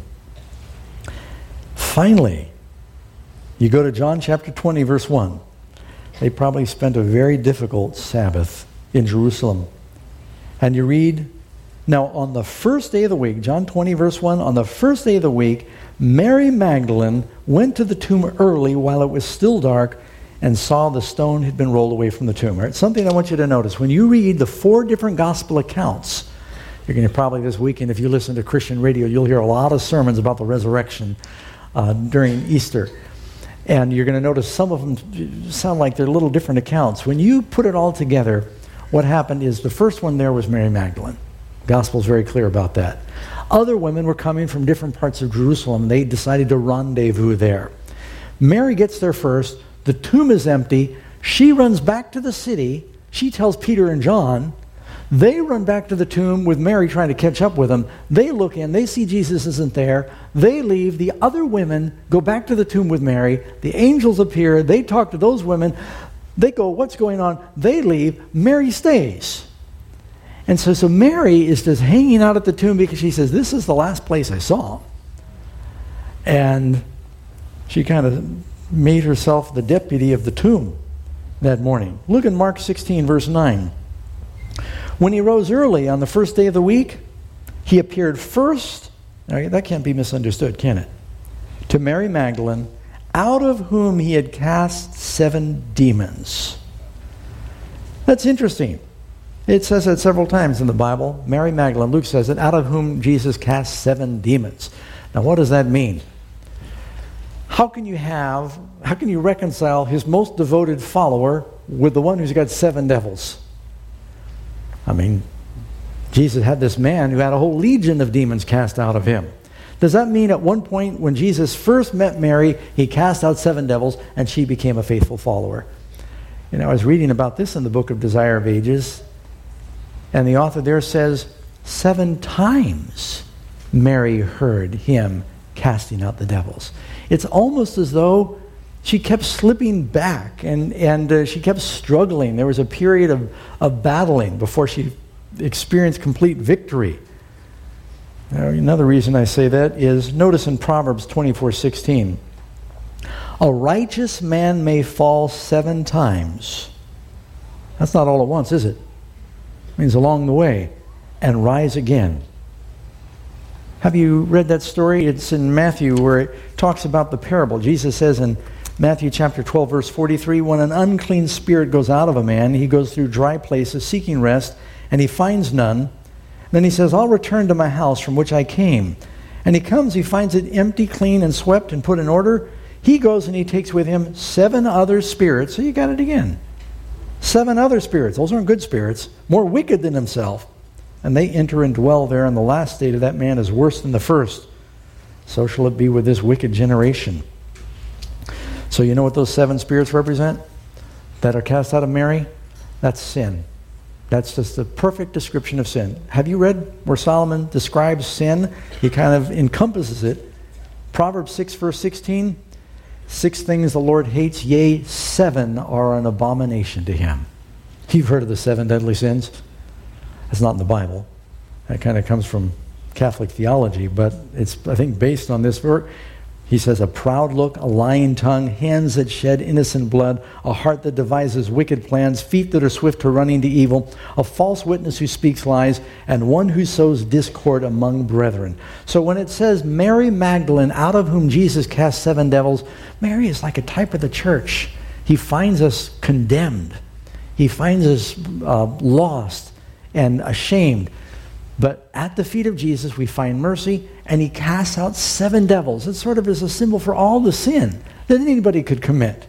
Finally, you go to John chapter 20, verse 1. They probably spent a very difficult Sabbath in Jerusalem. And you read, now on the first day of the week, John 20, verse 1, on the first day of the week, Mary Magdalene went to the tomb early while it was still dark and saw the stone had been rolled away from the tomb. Right? Something I want you to notice. When you read the 4 different gospel accounts, you're going to probably this weekend, if you listen to Christian radio, you'll hear a lot of sermons about the resurrection during Easter. And you're going to notice some of them sound like they're little different accounts. When you put it all together, what happened is the first one there was Mary Magdalene. The Gospel's very clear about that. Other women were coming from different parts of Jerusalem. They decided to rendezvous there. Mary gets there first. The tomb is empty. She runs back to the city. She tells Peter and John, They run back to the tomb with Mary trying to catch up with them. They look in. They see Jesus isn't there. They leave. The other women go back to the tomb with Mary. The angels appear. They talk to those women. They go, what's going on? They leave. Mary stays. And so Mary is just hanging out at the tomb because she says, this is the last place I saw him. And she kind of made herself the deputy of the tomb that morning. Look at Mark 16, verse 9. When he rose early on the first day of the week, he appeared first, now that can't be misunderstood, can it? To Mary Magdalene, out of whom he had cast 7 demons. That's interesting. It says it several times in the Bible. Mary Magdalene, Luke says it, out of whom Jesus cast 7 demons. Now what does that mean? How can you reconcile his most devoted follower with the one who's got 7 devils? I mean, Jesus had this man who had a whole legion of demons cast out of him. Does that mean at one point when Jesus first met Mary, he cast out 7 devils and she became a faithful follower? You know, I was reading about this in the book of Desire of Ages, and the author there says 7 times Mary heard him casting out the devils. It's almost as though she kept slipping back and she kept struggling. There was a period of battling before she experienced complete victory. Now, another reason I say that is, notice in Proverbs 24:16, a righteous man may fall 7 times. That's not all at once, is it? It means along the way, and rise again. Have you read that story? It's in Matthew where it talks about the parable. Jesus says in Matthew chapter 12, verse 43, when an unclean spirit goes out of a man, he goes through dry places seeking rest, and he finds none. Then he says, I'll return to my house from which I came. And he comes, he finds it empty, clean, and swept, and put in order. He goes and he takes with him 7 other spirits. So you got it again. 7 other spirits. Those aren't good spirits. More wicked than himself. And they enter and dwell there, and the last state of that man is worse than the first. So shall it be with this wicked generation. So you know what those 7 spirits represent that are cast out of Mary? That's sin. That's just the perfect description of sin. Have you read where Solomon describes sin? He kind of encompasses it. Proverbs 6, verse 16, 6 things the Lord hates, yea, 7 are an abomination to him. You've heard of the 7 deadly sins? That's not in the Bible. That kind of comes from Catholic theology, but it's, I think, based on this verse. He says, a proud look, a lying tongue, hands that shed innocent blood, a heart that devises wicked plans, feet that are swift to running to evil, a false witness who speaks lies, and one who sows discord among brethren. So when it says Mary Magdalene, out of whom Jesus cast 7 devils, Mary is like a type of the church. He finds us condemned. He finds us lost and ashamed. But at the feet of Jesus, we find mercy, and he casts out 7 devils. It sort of is a symbol for all the sin that anybody could commit.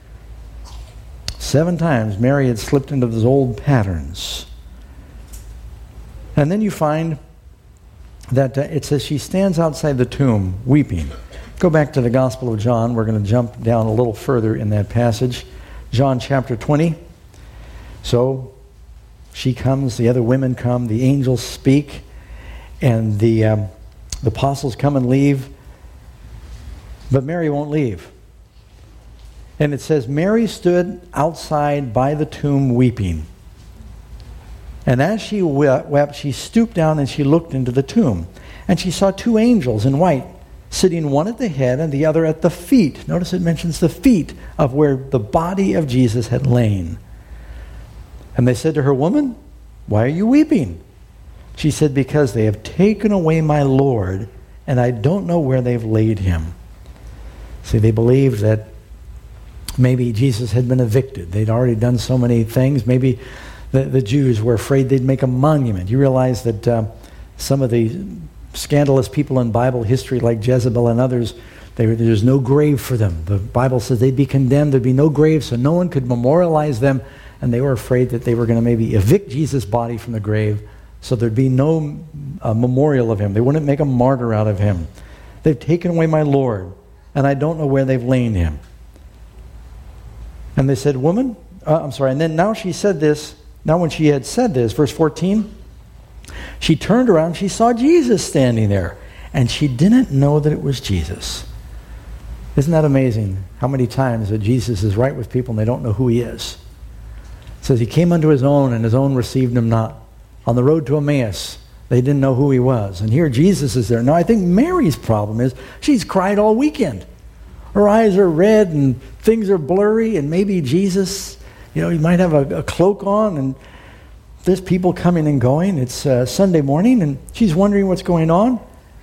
7 times Mary had slipped into those old patterns. And then you find that it says she stands outside the tomb weeping. Go back to the Gospel of John. We're going to jump down a little further in that passage. John chapter 20. So she comes, the other women come, the angels speak, and the apostles come and leave, but Mary won't leave. And it says, Mary stood outside by the tomb weeping. And as she wept, she stooped down and she looked into the tomb. And she saw 2 angels in white, sitting one at the head and the other at the feet. Notice it mentions the feet of where the body of Jesus had lain. And they said to her, Woman, why are you weeping? She said, Because they have taken away my Lord, and I don't know where they've laid him. See, they believed that maybe Jesus had been evicted. They'd already done so many things. Maybe the Jews were afraid they'd make a monument. You realize that some of the scandalous people in Bible history, like Jezebel and others, there's no grave for them. The Bible says they'd be condemned. There'd be no grave, so no one could memorialize them. And they were afraid that they were going to maybe evict Jesus' body from the grave, so there'd be no memorial of him. They wouldn't make a martyr out of him. They've taken away my Lord, and I don't know where they've laid him. And they said, and then now she said this, Now when she had said this, verse 14, she turned around, she saw Jesus standing there, and she didn't know that it was Jesus. Isn't that amazing how many times that Jesus is right with people and they don't know who he is? It says he came unto his own, and his own received him not. On the road to Emmaus, they didn't know who he was. And here Jesus is there. Now I think Mary's problem is she's cried all weekend. Her eyes are red and things are blurry, and maybe Jesus, he might have a cloak on, and there's people coming and going. It's Sunday morning, and she's wondering what's going on.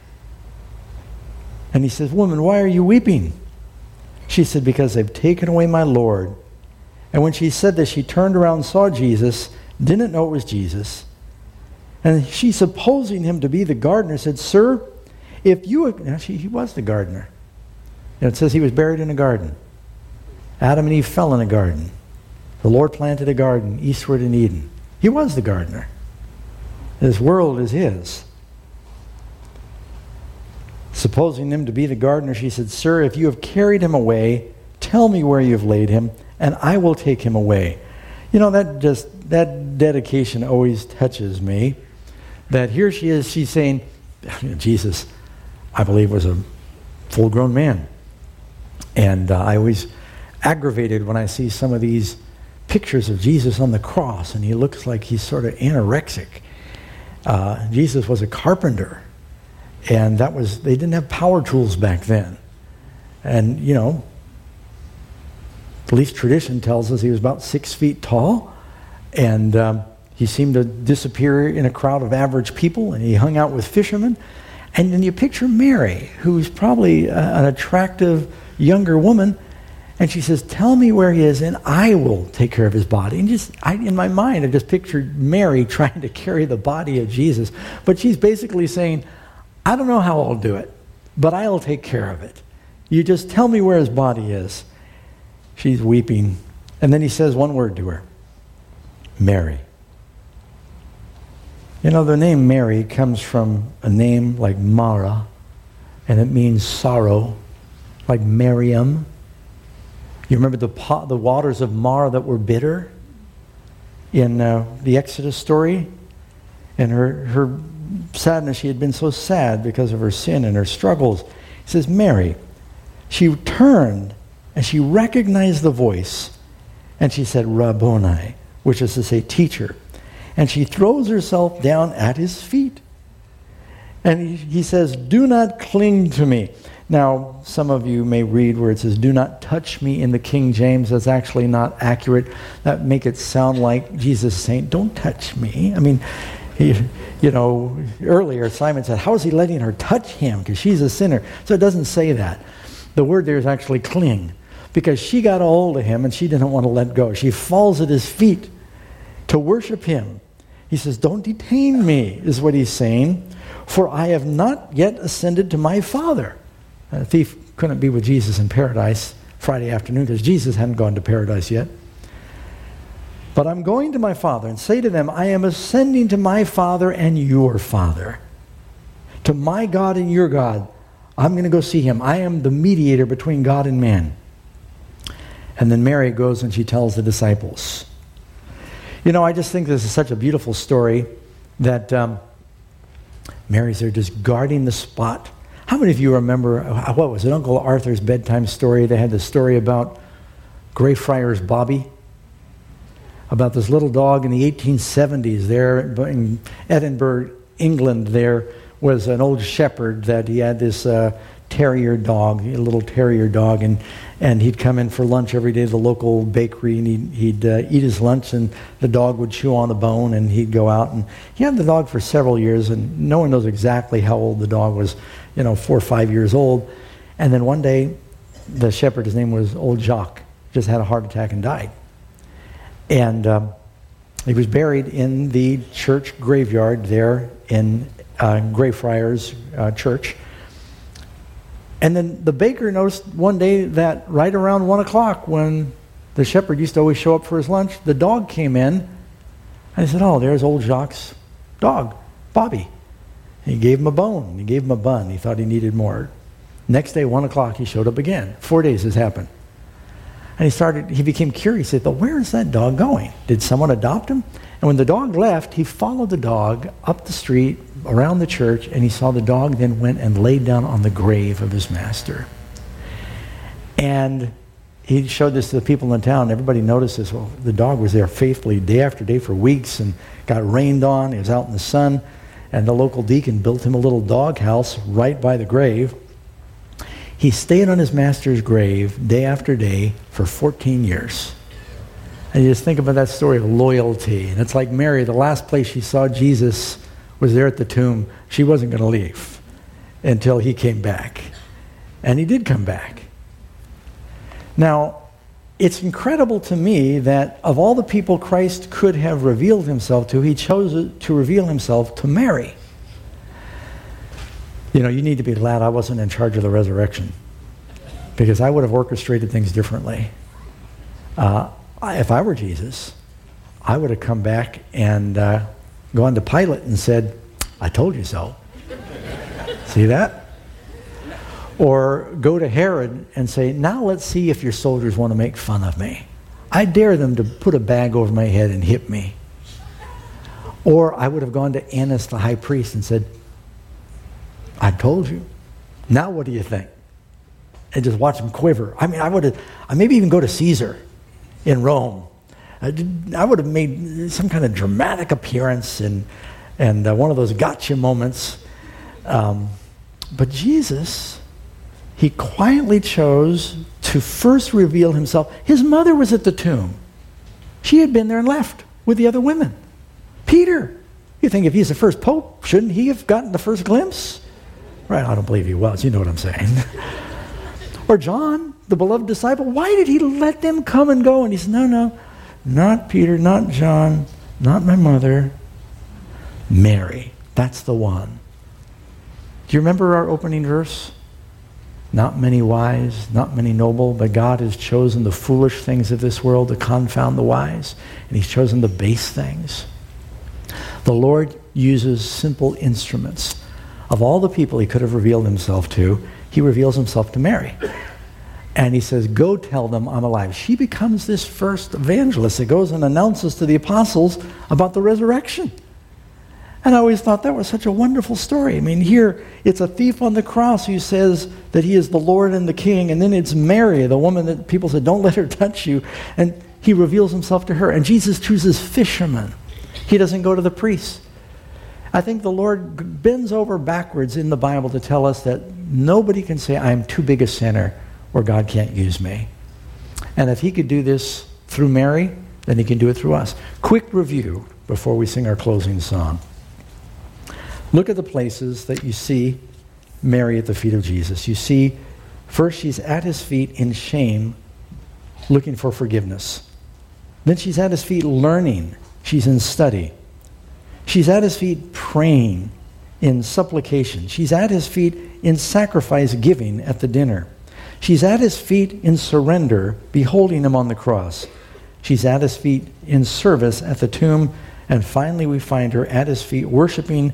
And he says, "Woman, why are you weeping?" She said, "Because they've taken away my Lord." And when she said this, she turned around and saw Jesus, didn't know it was Jesus. And she, supposing him to be the gardener, said, "Sir, if you..." He was the gardener. It says he was buried in a garden. Adam and Eve fell in a garden. The Lord planted a garden eastward in Eden. He was the gardener. This world is his. Supposing him to be the gardener, she said, "Sir, if you have carried him away, tell me where you have laid him, and I will take him away." That dedication always touches me. That here she is, she's saying, Jesus, I believe, was a full-grown man. And I always aggravated when I see some of these pictures of Jesus on the cross, and he looks like he's sort of anorexic. Jesus was a carpenter, and they didn't have power tools back then. And, at least tradition tells us he was about 6 feet tall, and he seemed to disappear in a crowd of average people, and he hung out with fishermen. And then you picture Mary, who's probably an attractive younger woman, and she says, "Tell me where he is, and I will take care of his body." And in my mind, I just pictured Mary trying to carry the body of Jesus. But she's basically saying, "I don't know how I'll do it, but I'll take care of it. You just tell me where his body is." She's weeping. And then he says one word to her, "Mary." The name Mary comes from a name like Mara, and it means sorrow, like Miriam. You remember the waters of Mara that were bitter in the Exodus story? And her sadness, she had been so sad because of her sin and her struggles. He says, "Mary." She turned and she recognized the voice, and she said, "Rabboni," which is to say, teacher. And she throws herself down at his feet. And he says, "Do not cling to me." Now, some of you may read where it says, "Do not touch me" in the King James. That's actually not accurate. That make it sound like Jesus saying, "Don't touch me." I mean, earlier Simon said, how is he letting her touch him? Because she's a sinner. So it doesn't say that. The word there is actually cling. Because she got a hold of him and she didn't want to let go. She falls at his feet to worship him. He says, "Don't detain me," is what he's saying, "for I have not yet ascended to my Father." A thief couldn't be with Jesus in paradise Friday afternoon because Jesus hadn't gone to paradise yet. "But I'm going to my Father and say to them, I am ascending to my Father and your Father, to my God and your God. I'm going to go see him. I am the mediator between God and man." And then Mary goes and she tells the disciples. I just think this is such a beautiful story that Mary's there just guarding the spot. How many of you remember, what was it, Uncle Arthur's bedtime story? They had this story about Greyfriars Bobby, about this little dog in the 1870s there in Edinburgh, England. There was an old shepherd that he had this terrier dog, a little terrier dog, and he'd come in for lunch every day to the local bakery, and he'd eat his lunch, and the dog would chew on the bone, and he'd go out. And he had the dog for several years, and no one knows exactly how old the dog was, 4 or 5 years old. And then one day, the shepherd, his name was Old Jacques, just had a heart attack and died. And he was buried in the church graveyard there in Greyfriars Church. And then the baker noticed one day that right around 1 o'clock, when the shepherd used to always show up for his lunch, the dog came in. And he said, "Oh, there's Old Jacques' dog, Bobby." And he gave him a bone. He gave him a bun. He thought he needed more. Next day, 1 o'clock, he showed up again. 4 days has happened. And he became curious. He said, "Well, where is that dog going? Did someone adopt him?" And when the dog left, he followed the dog up the street, around the church, and he saw the dog then went and laid down on the grave of his master. And he showed this to the people in town. Everybody noticed this. Well, the dog was there faithfully day after day for weeks and got rained on. He was out in the sun. And the local deacon built him a little dog house right by the grave. He stayed on his master's grave day after day for 14 years. And you just think about that story of loyalty. And it's like Mary, the last place she saw Jesus was there at the tomb. She wasn't going to leave until he came back. And he did come back. Now, it's incredible to me that of all the people Christ could have revealed himself to, he chose to reveal himself to Mary. You know, you need to be glad I wasn't in charge of the resurrection, because I would have orchestrated things differently. If I were Jesus, I would have come back and gone to Pilate and said, I told you so. See that? Or go to Herod and say, now let's see if your soldiers want to make fun of me. I dare them to put a bag over my head and hit me. Or I would have gone to Annas the high priest and said, I told you. Now what do you think? And just watch him quiver. I mean, I maybe even go to Caesar in Rome. I would have made some kind of dramatic appearance and one of those gotcha moments. But Jesus, he quietly chose to first reveal himself. His mother was at the tomb. She had been there and left with the other women. Peter, you think if he's the first pope, shouldn't he have gotten the first glimpse? Right, I don't believe he was. You know what I'm saying. Or John, the beloved disciple, why did he let them come and go? And he said, no, not Peter, not John, not my mother. Mary, that's the one. Do you remember our opening verse? Not many wise, not many noble, but God has chosen the foolish things of this world to confound the wise, and he's chosen the base things. The Lord uses simple instruments. Of all the people he could have revealed himself to, he reveals himself to Mary. And he says, go tell them I'm alive. She becomes this first evangelist that goes and announces to the apostles about the resurrection. And I always thought that was such a wonderful story. I mean, here, it's a thief on the cross who says that he is the Lord and the King, and then it's Mary, the woman that people said, don't let her touch you. And he reveals himself to her. And Jesus chooses fishermen. He doesn't go to the priests. I think the Lord bends over backwards in the Bible to tell us that nobody can say, I'm too big a sinner, or God can't use me. And if he could do this through Mary, then he can do it through us. Quick review before we sing our closing song. Look at the places that you see Mary at the feet of Jesus. You see, first she's at his feet in shame, looking for forgiveness. Then she's at his feet learning. She's in study. She's at his feet praying in supplication. She's at his feet in sacrifice giving at the dinner. She's at his feet in surrender, beholding him on the cross. She's at his feet in service at the tomb. And finally we find her at his feet worshiping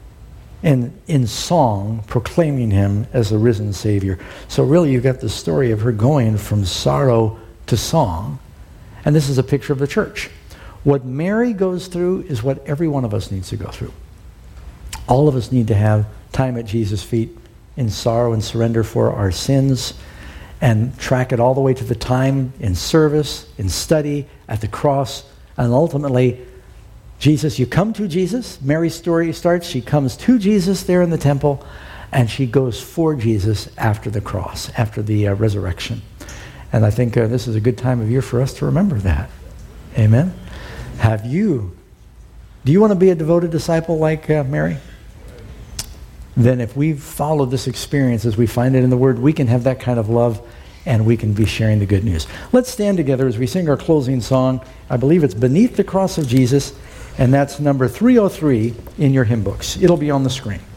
and in song proclaiming him as the risen Savior. So really you've got the story of her going from sorrow to song. And this is a picture of the church. What Mary goes through is what every one of us needs to go through. All of us need to have time at Jesus' feet in sorrow and surrender for our sins, and track it all the way to the time in service, in study, at the cross, and ultimately Jesus, you come to Jesus. Mary's story starts. She comes to Jesus there in the temple, and she goes for Jesus after the cross, after the resurrection. And I think this is a good time of year for us to remember that. Amen? Do you want to be a devoted disciple like Mary? Then if we follow this experience as we find it in the Word, we can have that kind of love, and we can be sharing the good news. Let's stand together as we sing our closing song. I believe it's Beneath the Cross of Jesus, and that's number 303 in your hymn books. It'll be on the screen.